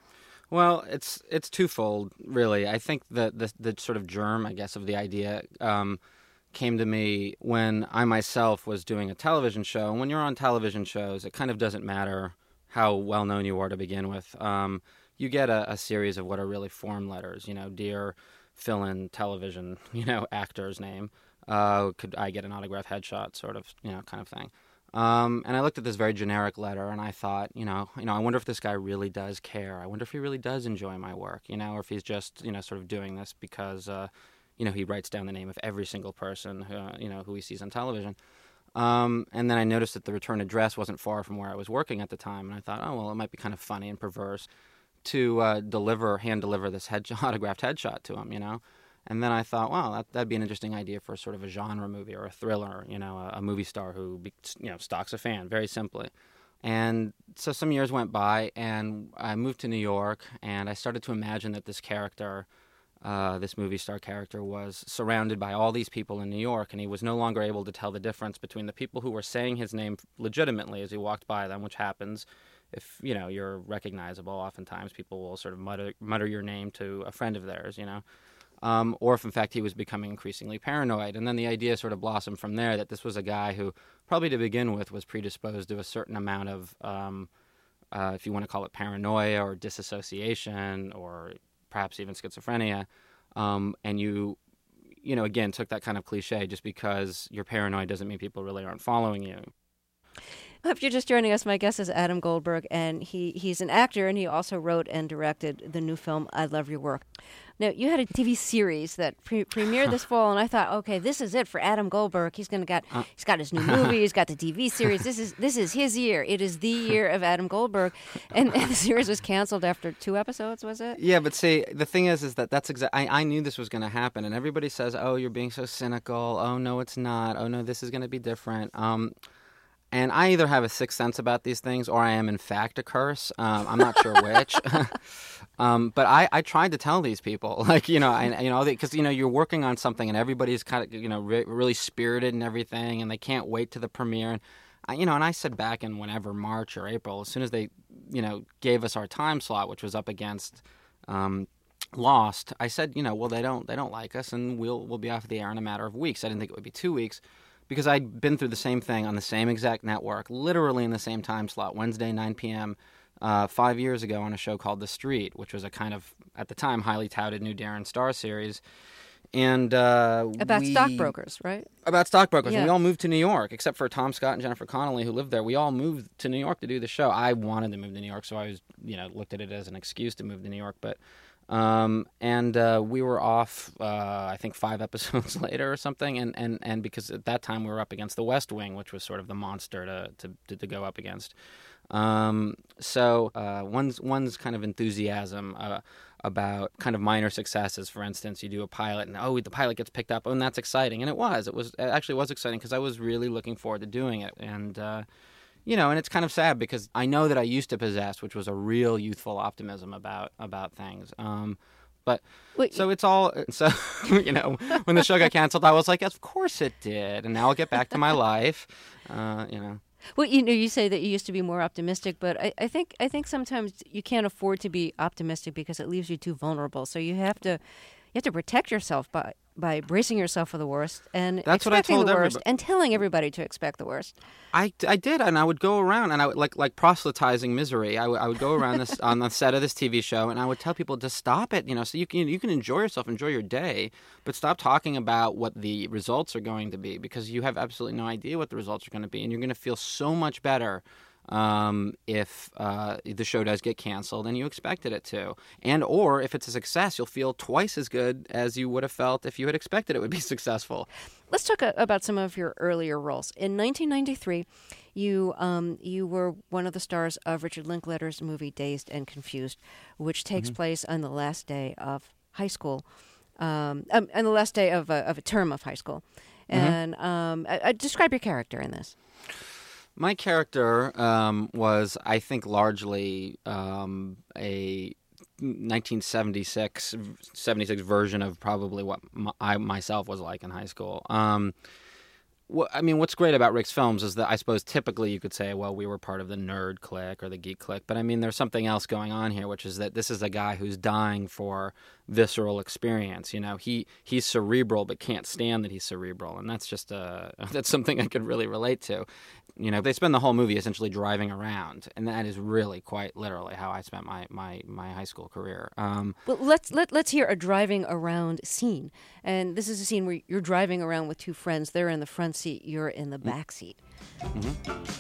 Well, it's it's twofold, really. I think that the, the sort of germ, I guess, of the idea um, came to me when I myself was doing a television show. And when you're on television shows, it kind of doesn't matter how well-known you are to begin with. Um, you get a, a series of what are really form letters, you know, dear fill-in television, you know, actor's name. Uh, could I get an autograph headshot, sort of, you know, kind of thing. Um, and I looked at this very generic letter, and I thought, you know, you know, I wonder if this guy really does care. I wonder if he really does enjoy my work, you know, or if he's just, you know, sort of doing this because, uh, you know, he writes down the name of every single person, who, you know, who he sees on television. Um, and then I noticed that the return address wasn't far from where I was working at the time, and I thought, oh, well, it might be kind of funny and perverse to uh, deliver, hand-deliver this head autographed headshot to him, you know. And then I thought, wow, that, that'd be an interesting idea for sort of a genre movie or a thriller, you know, a, a movie star who, be, you know, stalks a fan, very simply. And so some years went by, and I moved to New York, and I started to imagine that this character, uh, this movie star character, was surrounded by all these people in New York, and he was no longer able to tell the difference between the people who were saying his name legitimately as he walked by them, which happens if, you know, you're recognizable. Oftentimes people will sort of mutter, mutter your name to a friend of theirs, you know. Um, or if, in fact, he was becoming increasingly paranoid. And then the idea sort of blossomed from there that this was a guy who, probably to begin with, was predisposed to a certain amount of, um, uh, if you want to call it paranoia or disassociation or perhaps even schizophrenia. Um, and you, you know, again, took that kind of cliche, just because you're paranoid doesn't mean people really aren't following you. If you're just joining us, my guest is Adam Goldberg, and he, he's an actor, and he also wrote and directed the new film, I Love Your Work. Now, you had a T V series that pre- premiered this fall, and I thought, okay, this is it for Adam Goldberg. He's gonna got uh. he's got his new movie, he's got the T V series. This is this is his year. It is the year of Adam Goldberg, and, and the series was canceled after two episodes. Was it? Yeah, but see, the thing is, is that that's exactly. I, I knew this was going to happen, and everybody says, "Oh, you're being so cynical. Oh no, it's not. Oh no, this is going to be different." Um, And I either have a sixth sense about these things, or I am in fact a curse. Um, I'm not sure which. um, but I, I tried to tell these people, like you know, and you know, because you know, you're working on something, and everybody's kind of you know re- really spirited and everything, and they can't wait to the premiere. And I, you know, and I said back in whenever March or April, as soon as they, you know, gave us our time slot, which was up against um, Lost, I said, you know, well, they don't they don't like us, and we'll we'll be off the air in a matter of weeks. I didn't think it would be two weeks. Because I'd been through the same thing on the same exact network, literally in the same time slot, Wednesday, nine p.m., uh, five years ago on a show called The Street, which was a kind of, at the time, highly touted new Darren Star series. And uh, About we, stockbrokers, right? About stockbrokers. Yeah. And we all moved to New York, except for Tom Scott and Jennifer Connelly, who lived there. We all moved to New York to do the show. I wanted to move to New York, so I was, you know, looked at it as an excuse to move to New York. But Um, and uh, we were off, uh, I think, five episodes later or something, and, and, and because at that time we were up against The West Wing, which was sort of the monster to to, to go up against. Um, so uh, one's one's kind of enthusiasm uh, about kind of minor successes. For instance, you do a pilot, and oh, the pilot gets picked up, oh, and that's exciting, and it was. It was it actually was exciting because I was really looking forward to doing it, and. Uh, You know, and it's kind of sad because I know that I used to possess, which was a real youthful optimism about about things. Um, but Wait, so it's all so you know when the show got canceled, I was like, of course it did, and now I'll get back to my life. Uh, you know. Well, you know, you say that you used to be more optimistic, but I, I think I think sometimes you can't afford to be optimistic because it leaves you too vulnerable. So you have to you have to protect yourself by by bracing yourself for the worst and That's expecting what I told the worst everybody. and telling everybody to expect the worst. I, I did, and I would go around, and I would, like like proselytizing misery. I, w- I would go around this on the set of this T V show, and I would tell people to stop it. You know, so you can you can enjoy yourself, enjoy your day, but stop talking about what the results are going to be because you have absolutely no idea what the results are going to be, and you're going to feel so much better um, if uh, the show does get canceled and you expected it to, and or if it's a success, you'll feel twice as good as you would have felt if you had expected it would be successful. Let's talk a, about some of your earlier roles. In nineteen ninety-three, you um, you were one of the stars of Richard Linklater's movie Dazed and Confused, which takes mm-hmm. place on the last day of high school, um, um, on the last day of a, of a term of high school. Mm-hmm. And um, I, I describe your character in this. My character um, was, I think, largely um, a nineteen seventy-six, seventy-six version of probably what my, I myself was like in high school. Um, wh- I mean, what's great about Rick's films is that I suppose typically you could say, well, we were part of the nerd clique or the geek clique. But I mean, there's something else going on here, which is that this is a guy who's dying for visceral experience. You know, he he's cerebral but can't stand that he's cerebral, and that's just a that's something I could really relate to. You know, they spend the whole movie essentially driving around, and that is really quite literally how I spent my my, my high school career. Um, well, let's let let's hear a driving around scene, and this is a scene where you're driving around with two friends. They're in the front seat, you're in the back seat. mm-hmm.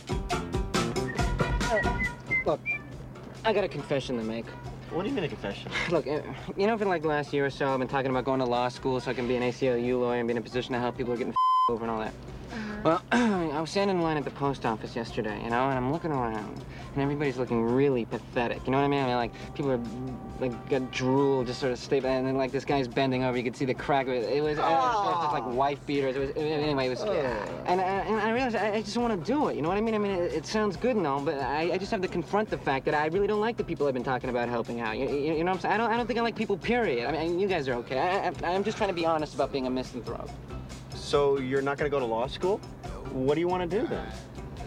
Uh, look, I got a confession to make. What do you mean a confession? Look, uh, you know, for like last year or so, I've been talking about going to law school so I can be an A C L U lawyer and be in a position to help people who are getting f- over and all that. Uh-huh. Well, I was standing in line at the post office yesterday, you know, and I'm looking around, and everybody's looking really pathetic. You know what I mean? I mean, like, people are, like, got drool just sort of stable, and then, like, this guy's bending over. You could see the crack of it. It was, oh. it was just, like, wife beaters. It was, anyway, it was, oh. and, and I realized I, I just want to do it. You know what I mean? I mean, it, it sounds good and all, but I, I just have to confront the fact that I really don't like the people I've been talking about helping out. You, you, you know what I'm saying? I don't, I don't think I like people, period. I mean, you guys are okay. I, I, I'm just trying to be honest about being a misanthrope. So you're not going to go to law school? What do you want to do then?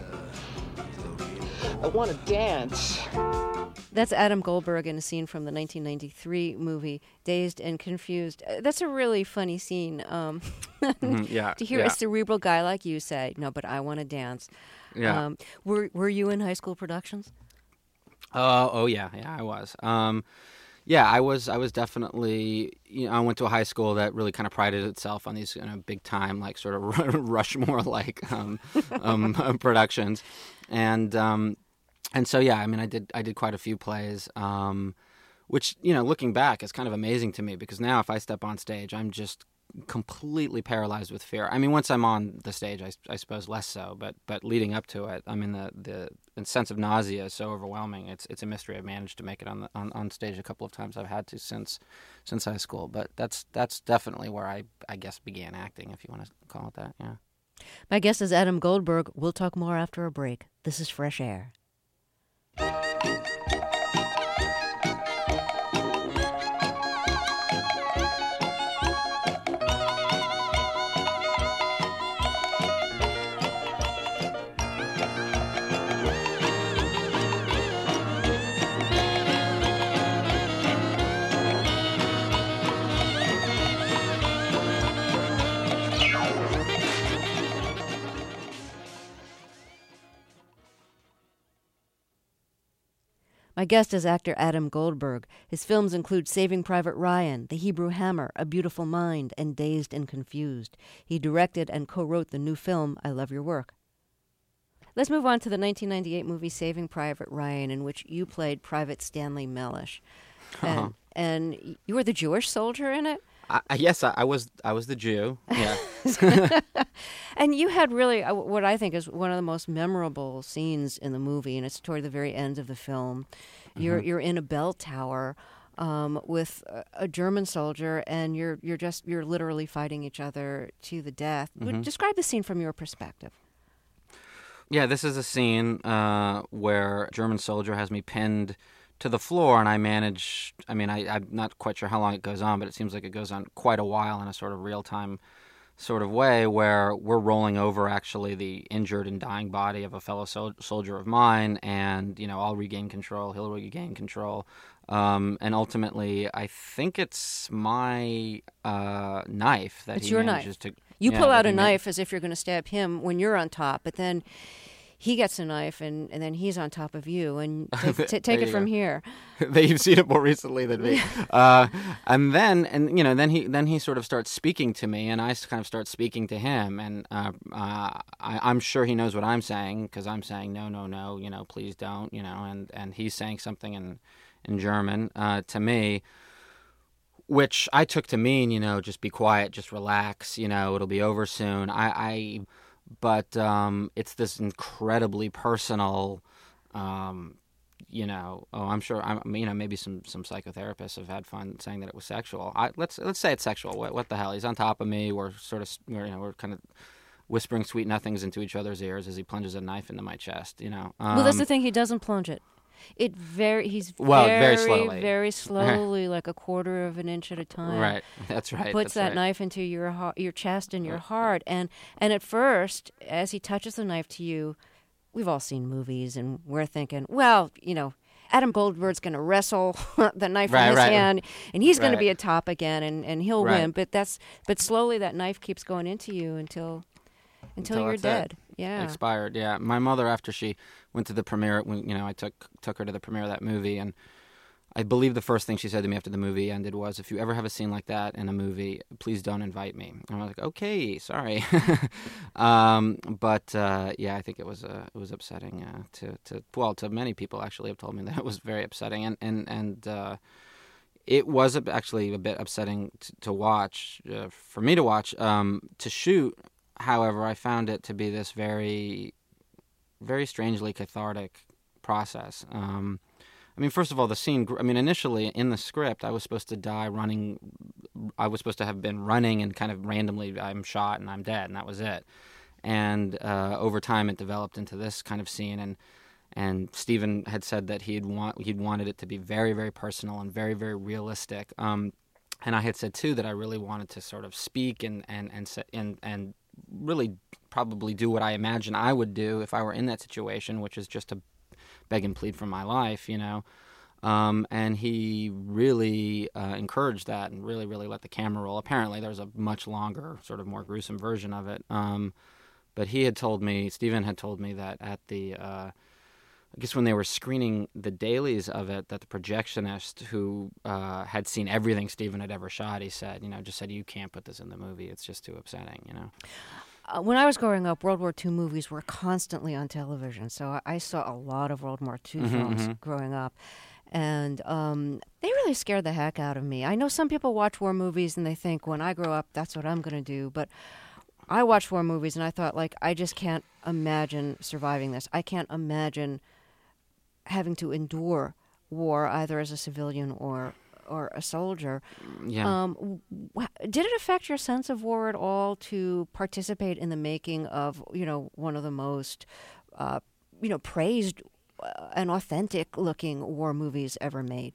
I want to dance. That's Adam Goldberg in a scene from the nineteen ninety-three movie Dazed and Confused. Uh, That's a really funny scene. Um, mm-hmm, yeah, to hear yeah. a cerebral guy like you say, "No, but I want to dance." Yeah. Um, were Were you in high school productions? Oh, oh yeah, yeah, I was. Um, Yeah, I was. I was definitely. You know, I went to a high school that really kind of prided itself on these, you know, big time, like sort of Rushmore like um, um, productions, and um, and so yeah, I mean, I did. I did quite a few plays, um, which, you know, looking back is kind of amazing to me, because now if I step on stage, I'm just completely paralyzed with fear. I mean, once I'm on the stage, I, I suppose less so, but but leading up to it, I mean, the the, the sense of nausea is so overwhelming. It's it's a mystery. I've managed to make it on the on, on stage a couple of times. I've had to since since high school, but that's that's definitely where I I guess began acting, if you want to call it that. Yeah. My guest is Adam Goldberg. We'll talk more after a break. This is Fresh Air. My guest is actor Adam Goldberg. His films include Saving Private Ryan, The Hebrew Hammer, A Beautiful Mind, and Dazed and Confused. He directed and co-wrote the new film, I Love Your Work. Let's move on to the nineteen ninety-eight movie Saving Private Ryan, in which you played Private Stanley Mellish. And, uh-huh. and you were the Jewish soldier in it? I, yes, I, I was I was the Jew, yeah. And you had really, uh, what I think is one of the most memorable scenes in the movie, and it's toward the very end of the film. You're mm-hmm. you're in a bell tower um, with a, a German soldier, and you're you're just you're literally fighting each other to the death. Mm-hmm. Describe the scene from your perspective. Yeah, this is a scene uh, where a German soldier has me pinned to the floor, and I manage, I mean, I, I'm not quite sure how long it goes on, but it seems like it goes on quite a while in a sort of real-time sort of way, where we're rolling over, actually, the injured and dying body of a fellow sol- soldier of mine, and, you know, I'll regain control, he'll regain control, um, and ultimately, I think it's my uh, knife that it's he your manages knife. to... You yeah, pull out a ma- knife as if you're going to stab him when you're on top, but then he gets a knife, and, and then he's on top of you, and t- t- take it from go. here. You've seen it more recently than me. uh, and then, and you know, then he then he sort of starts speaking to me, and I kind of start speaking to him, and uh, uh, I, I'm sure he knows what I'm saying, because I'm saying no, no, no, you know, please don't, you know, and, and he's saying something in in German uh, to me, which I took to mean, you know, just be quiet, just relax, you know, it'll be over soon. I. I But um, it's this incredibly personal, um, you know. Oh, I'm sure. I'm, you know, maybe some, some psychotherapists have had fun saying that it was sexual. I, let's let's say it's sexual. What, what the hell? He's on top of me. We're sort of, we're, you know, we're kind of whispering sweet nothings into each other's ears as he plunges a knife into my chest. You know. Um, well, that's the thing. He doesn't plunge it. It very he's well, very very slowly, very slowly, like a quarter of an inch at a time. Right, that's right. Puts that's that right. knife into your heart, your chest and your heart, and and at first, as he touches the knife to you, we've all seen movies, and we're thinking, well, you know, Adam Goldberg's going to wrestle the knife right, from his right. hand, and he's going right. to be atop again, and, and he'll right. win. But that's but slowly that knife keeps going into you until until, until you're dead. It. Yeah, expired. Yeah, my mother, after she went to the premiere, when you know, I took took her to the premiere of that movie, and I believe the first thing she said to me after the movie ended was, "If you ever have a scene like that in a movie, please don't invite me." And I was like, "Okay, sorry," um, but uh, yeah, I think it was uh, it was upsetting uh, to to well, to many people actually have told me that it was very upsetting, and and and. Uh, It was actually a bit upsetting to, to watch, uh, for me to watch. Um, to shoot, however, I found it to be this very, very strangely cathartic process. Um, I mean, first of all, the scene, I mean, initially in the script, I was supposed to die running, I was supposed to have been running and kind of randomly I'm shot and I'm dead, and that was it. And uh, over time it developed into this kind of scene, and And Stephen had said that he'd want he'd wanted it to be very, very personal and very, very realistic. Um, and I had said too that I really wanted to sort of speak and and and and and really probably do what I imagine I would do if I were in that situation, which is just to beg and plead for my life, you know. Um, and he really uh, encouraged that and really, really let the camera roll. Apparently, there's a much longer, sort of more gruesome version of it. Um, but he had told me, Stephen had told me that at the uh, I guess when they were screening the dailies of it, that the projectionist who uh, had seen everything Steven had ever shot, he said, you know, just said, you can't put this in the movie. It's just too upsetting, you know. Uh, when I was growing up, World War Two movies were constantly on television, so I, I saw a lot of World War Two Mm-hmm, films mm-hmm. growing up. And um, they really scared the heck out of me. I know some people watch war movies and they think, when I grow up, that's what I'm going to do. But I watched war movies and I thought, like, I just can't imagine surviving this. I can't imagine having to endure war either as a civilian or or a soldier. Yeah. Um, wh- did it affect your sense of war at all to participate in the making of, you know, one of the most, uh, you know, praised uh, and authentic-looking war movies ever made?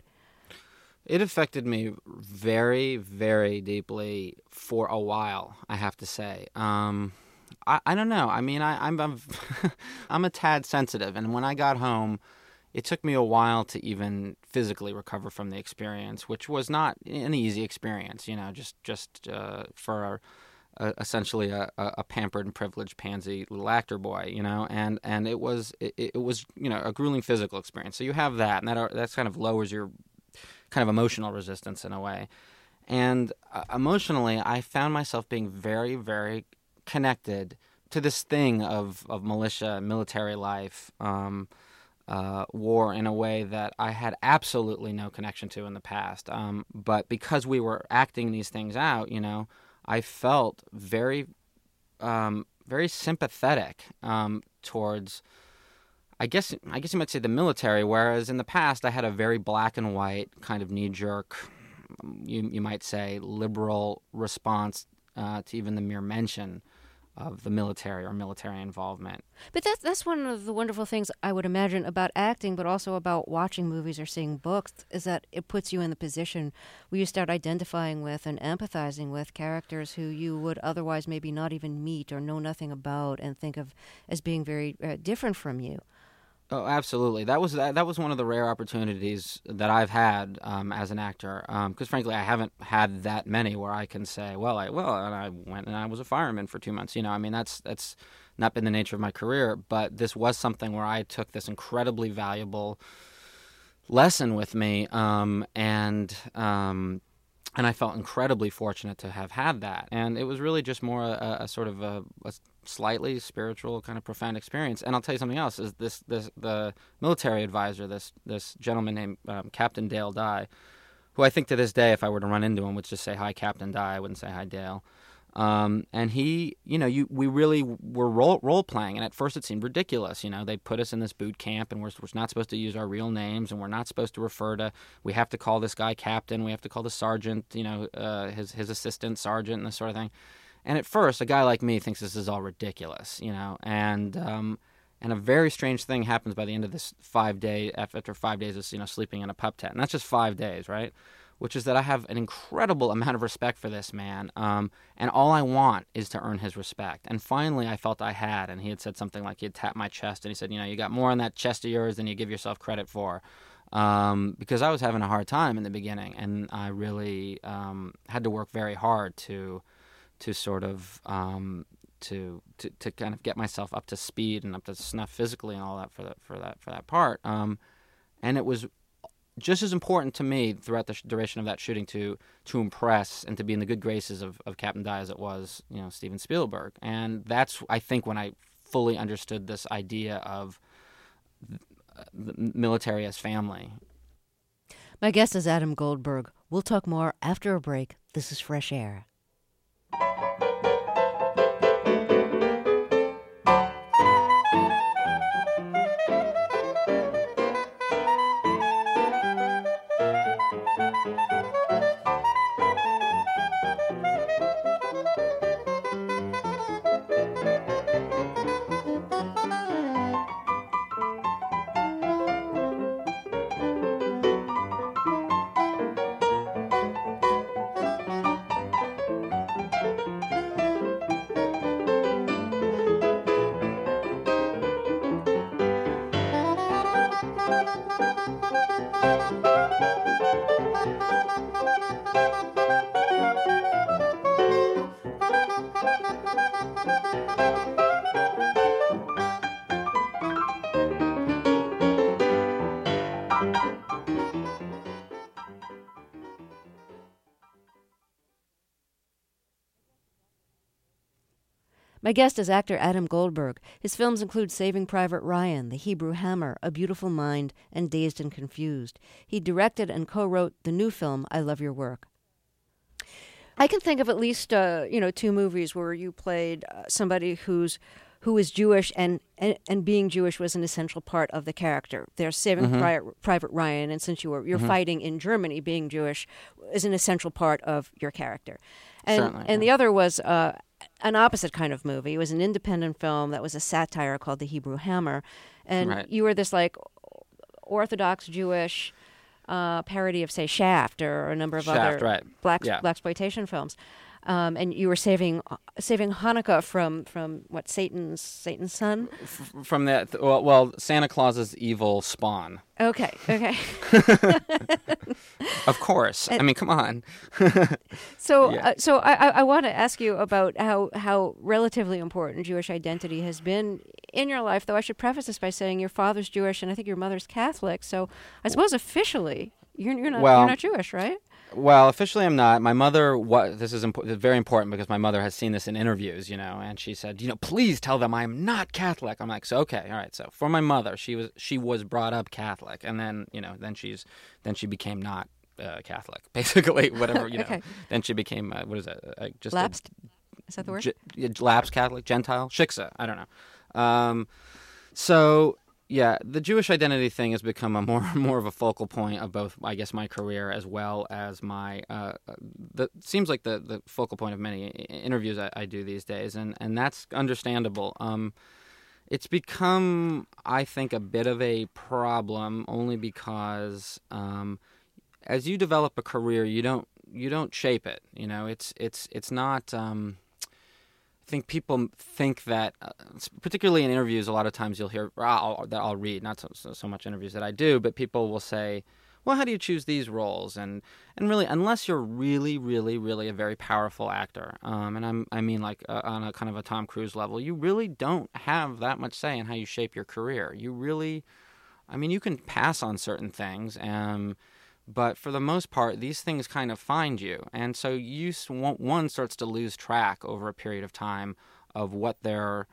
It affected me very, very deeply for a while, I have to say. Um, I, I don't know. I mean, I, I'm I'm, I'm a tad sensitive, and when I got home, it took me a while to even physically recover from the experience, which was not an easy experience, you know, just just uh, for a, a, essentially a, a pampered and privileged pansy little actor boy, you know, and, and it was it, it was you know a grueling physical experience. So you have that, and that that's kind of lowers your kind of emotional resistance in a way. And uh, emotionally, I found myself being very, very connected to this thing of of militia, military life. Um, Uh, war in a way that I had absolutely no connection to in the past. Um, but because we were acting these things out, you know, I felt very, um, very sympathetic um, towards, I guess, I guess you might say the military. Whereas in the past, I had a very black and white kind of knee-jerk, you you might say, liberal response uh, to even the mere mention of the military or military involvement. But that's, that's one of the wonderful things I would imagine about acting, but also about watching movies or seeing books, is that it puts you in the position where you start identifying with and empathizing with characters who you would otherwise maybe not even meet or know nothing about and think of as being very uh, different from you. Oh, absolutely. That was that, that was one of the rare opportunities that I've had um, as an actor. Because um, frankly, I haven't had that many where I can say, well, I well, and I went and I was a fireman for two months. You know, I mean, that's that's not been the nature of my career. But this was something where I took this incredibly valuable lesson with me, um, and um, and I felt incredibly fortunate to have had that. And it was really just more a, a sort of a, a slightly spiritual, kind of profound experience. And I'll tell you something else: is this this the military advisor, this this gentleman named um, Captain Dale Dye, who I think to this day, if I were to run into him, would just say, "Hi, Captain Dye." I wouldn't say, "Hi, Dale." Um, and he, you know, you we really were role role playing, and at first it seemed ridiculous. You know, they put us in this boot camp, and we're we're not supposed to use our real names, and we're not supposed to refer to. We have to call this guy captain. We have to call the sergeant, you know, uh, his his assistant sergeant, and this sort of thing. And at first, a guy like me thinks this is all ridiculous, you know, and um, and a very strange thing happens by the end of this five day after five days of you know sleeping in a pup tent, and that's just five days, right? Which is that I have an incredible amount of respect for this man, um, and all I want is to earn his respect. And finally, I felt I had, and he had said something like, he had tapped my chest, and he said, you know, you got more on that chest of yours than you give yourself credit for, um, because I was having a hard time in the beginning, and I really um, had to work very hard to to sort of um, to, to to kind of get myself up to speed and up to snuff physically and all that for that for that for that part, um, and it was just as important to me throughout the duration of that shooting to to impress and to be in the good graces of, of Captain Dye as it was, you know, Steven Spielberg. And that's, I think, when I fully understood this idea of the military as family. My guest is Adam Goldberg. We'll talk more after a break. This is Fresh Air. Thank you. My guest is actor Adam Goldberg. His films include Saving Private Ryan, The Hebrew Hammer, A Beautiful Mind, and Dazed and Confused. He directed and co-wrote the new film, I Love Your Work. I can think of at least, uh, you know, two movies where you played uh, somebody who's who is Jewish, and, and, and being Jewish was an essential part of the character. There's Saving Mm-hmm. Pri- Private Ryan, and since you were you're Mm-hmm. fighting in Germany, being Jewish is an essential part of your character. And Certainly, and yeah. the other was uh, an opposite kind of movie. It was an independent film that was a satire called The Hebrew Hammer, and Right. you were this like Orthodox Jewish uh, parody of, say, Shaft or a number of Shaft, other right. black Yeah. blaxploitation films. Um, and you were saving saving Hanukkah from, from what, Satan's Satan's son? F- from that, well, well, Santa Claus's evil spawn. Okay, okay. Of course. I mean, come on. So, Yeah. uh, so I, I, I want to ask you about how, how relatively important Jewish identity has been in your life, though I should preface this by saying your father's Jewish and I think your mother's Catholic, so I suppose officially you're, you're, not, Well- you're not Jewish, right? Well, officially I'm not. My mother, what, this is impo- very important because my mother has seen this in interviews, you know, and she said, you know, please tell them I'm not Catholic. I'm like, so, okay, all right. So for my mother, she was she was brought up Catholic, and then, you know, then she's then she became not uh, Catholic, basically, whatever, you know. Okay. Then she became, uh, what is that, uh, just Lapsed? a Is that the word? Ge- yeah, lapsed Catholic, Gentile, Shiksa, I don't know. Um, so, yeah, the Jewish identity thing has become a more more of a focal point of both, I guess, my career as well as my. Uh, the seems like the, the focal point of many i- interviews I, I do these days, and, and that's understandable. Um, it's become, I think, a bit of a problem only because um, as you develop a career, you don't you don't shape it. You know, it's it's it's not. Um, I think people think that, uh, particularly in interviews, a lot of times you'll hear, or I'll, that I'll read, not so, so, so much interviews that I do, but people will say, well, how do you choose these roles? And and really, unless you're really, really, really a very powerful actor, um, and I'm, I mean like uh, on a kind of a Tom Cruise level, you really don't have that much say in how you shape your career. You really, I mean, you can pass on certain things, um, but for the most part, these things kind of find you. And so you s- one one starts to lose track over a period of time of what their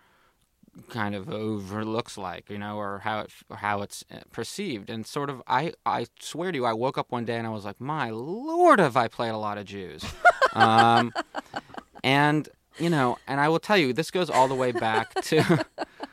kind of over looks like, you know, or how it or how it's uh, perceived. And sort of, I, I swear to you, I woke up one day and I was like, my Lord, have I played a lot of Jews. um, and, you know, and I will tell you, this goes all the way back to...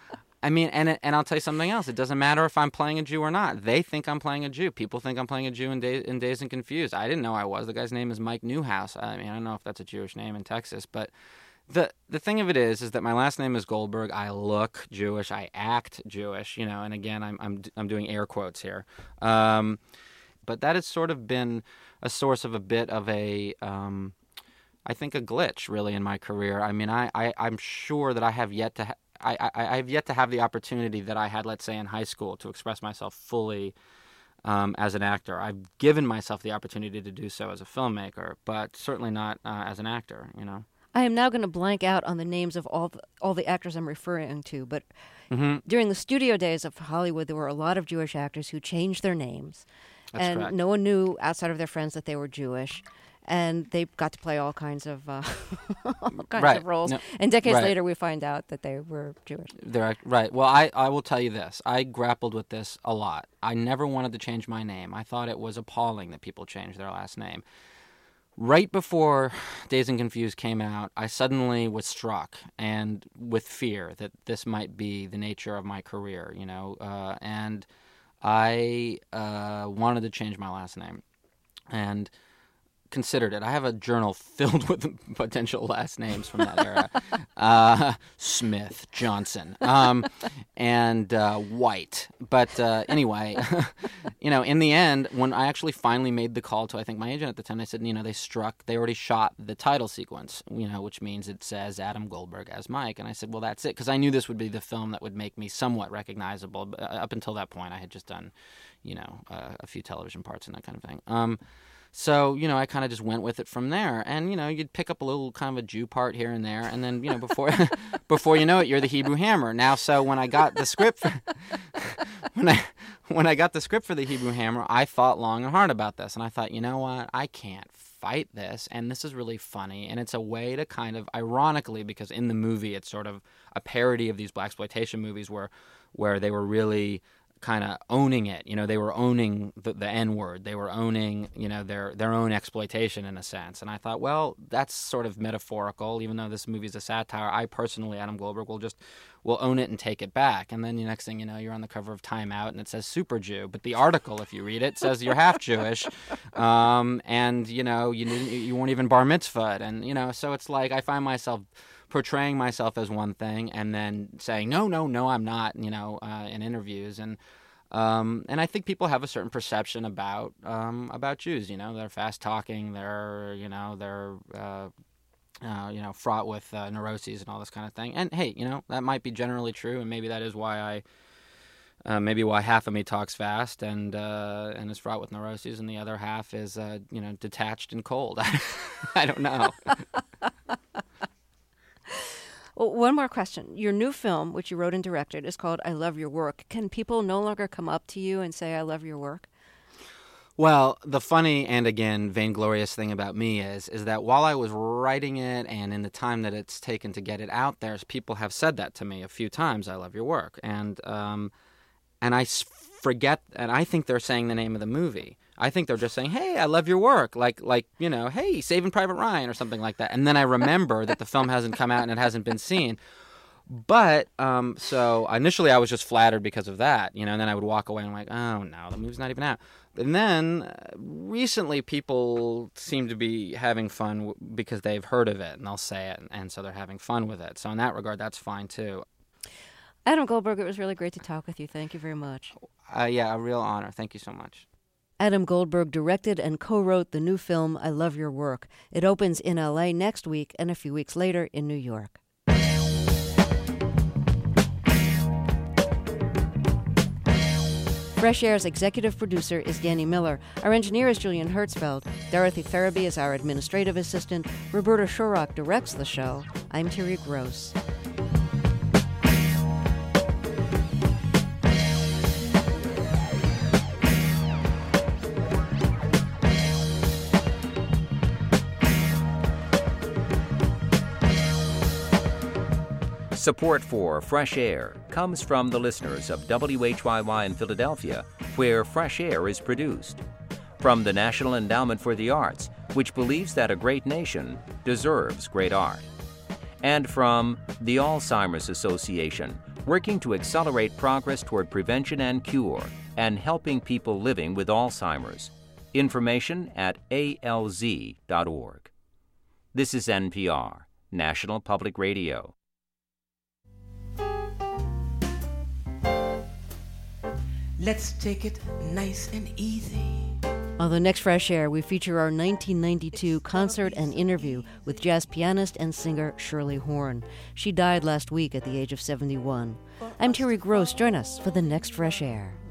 I mean, and it, and I'll tell you something else. It doesn't matter if I'm playing a Jew or not. They think I'm playing a Jew. People think I'm playing a Jew in, Days, in Dazed and Confused. I didn't know I was. The guy's name is Mike Newhouse. I mean, I don't know if that's a Jewish name in Texas, but the the thing of it is, is that my last name is Goldberg. I look Jewish. I act Jewish. You know, and again, I'm I'm I'm doing air quotes here. Um, but that has sort of been a source of a bit of a. Um, I think a glitch, really, in my career. I mean, I, I, I'm sure that I have yet to ha- I, I, I've yet to have the opportunity that I had, let's say, in high school to express myself fully um, as an actor. I've given myself the opportunity to do so as a filmmaker, but certainly not uh, as an actor, you know. I am now going to blank out on the names of all the, all the actors I'm referring to, but Mm-hmm. during the studio days of Hollywood, there were a lot of Jewish actors who changed their names, That's and correct. no one knew outside of their friends that they were Jewish, and they got to play all kinds of uh, all kinds Right. of roles. No, and decades right. later, we find out that they were Jewish. They're, right. Well, I, I will tell you this. I grappled with this a lot. I never wanted to change my name. I thought it was appalling that people changed their last name. Right before Dazed and Confused came out, I suddenly was struck and with fear that this might be the nature of my career, you know, uh, and I uh, wanted to change my last name and considered it. I have a journal filled with potential last names from that era. uh, Smith, Johnson, um, and uh, White. But uh, anyway, you know, in the end, when I actually finally made the call to, I think, my agent at the time, they said, you know, they struck, they already shot the title sequence, you know, which means it says Adam Goldberg as Mike. And I said, well, that's it, because I knew this would be the film that would make me somewhat recognizable. But up until that point, I had just done, you know, uh, a few television parts and that kind of thing. Um, So, you know, I kind of just went with it from there. And, you know, you'd pick up a little kind of a Jew part here and there. And then, you know, before before you know it, you're the Hebrew Hammer. Now, so when I got the script, for, when I when I got the script for the Hebrew Hammer, I thought long and hard about this. And I thought, you know what, I can't fight this. And this is really funny. And it's a way to kind of, ironically, because in the movie, it's sort of a parody of these blaxploitation movies where where they were really kind of owning it. You know, they were owning the, the N-word. They were owning, you know, their their own exploitation in a sense. And I thought, well, that's sort of metaphorical. Even though this movie's a satire, I personally, Adam Goldberg, will just will own it and take it back. And then the next thing you know, you're on the cover of Time Out and it says Super Jew. But the article, if you read it, says you're half Jewish. Um, and, you know, you didn't, you weren't even bar mitzvahed. And, you know, so it's like I find myself portraying myself as one thing and then saying, no, no, no, I'm not, you know, uh, in interviews. And um, and I think people have a certain perception about um, about Jews. You know, they're fast talking, they're, you know, they're, uh, uh, you know, fraught with uh, neuroses and all this kind of thing. And hey, you know, that might be generally true. And maybe that is why I, uh, maybe why half of me talks fast and uh, and is fraught with neuroses and the other half is, uh, you know, detached and cold. I don't know. Well, one more question. Your new film, which you wrote and directed, is called I Love Your Work. Can people no longer come up to you and say, I love your work? Well, the funny and, again, vainglorious thing about me is is that while I was writing it and in the time that it's taken to get it out there, people have said that to me a few times, I love your work. And, um, and I forget, and I think they're saying the name of the movie. I think they're just saying, hey, I love your work, like, like you know, hey, Saving Private Ryan or something like that. And then I remember that the film hasn't come out and it hasn't been seen. But, um, so initially I was just flattered because of that, you know, and then I would walk away and I'm like, oh, no, the movie's not even out. And then uh, recently people seem to be having fun w- because they've heard of it and they'll say it, and, and so they're having fun with it. So in that regard, that's fine, too. Adam Goldberg, it was really great to talk with you. Thank you very much. Uh, yeah, a real honor. Thank you so much. Adam Goldberg directed and co-wrote the new film, I Love Your Work. It opens in L A next week and a few weeks later in New York. Fresh Air's executive producer is Danny Miller. Our engineer is Julian Hertzfeld. Dorothy Farabee is our administrative assistant. Roberta Shorrock directs the show. I'm Terry Gross. Support for Fresh Air comes from the listeners of W H Y Y in Philadelphia, where Fresh Air is produced. From the National Endowment for the Arts, which believes that a great nation deserves great art. And from the Alzheimer's Association, working to accelerate progress toward prevention and cure, and helping people living with Alzheimer's. Information at A L Z dot org. This is N P R, National Public Radio. Let's take it nice and easy. On the next Fresh Air, we feature our nineteen ninety-two concert and interview with jazz pianist and singer Shirley Horn. She died last week at the age of seventy-one. I'm Terry Gross. Join us for the next Fresh Air.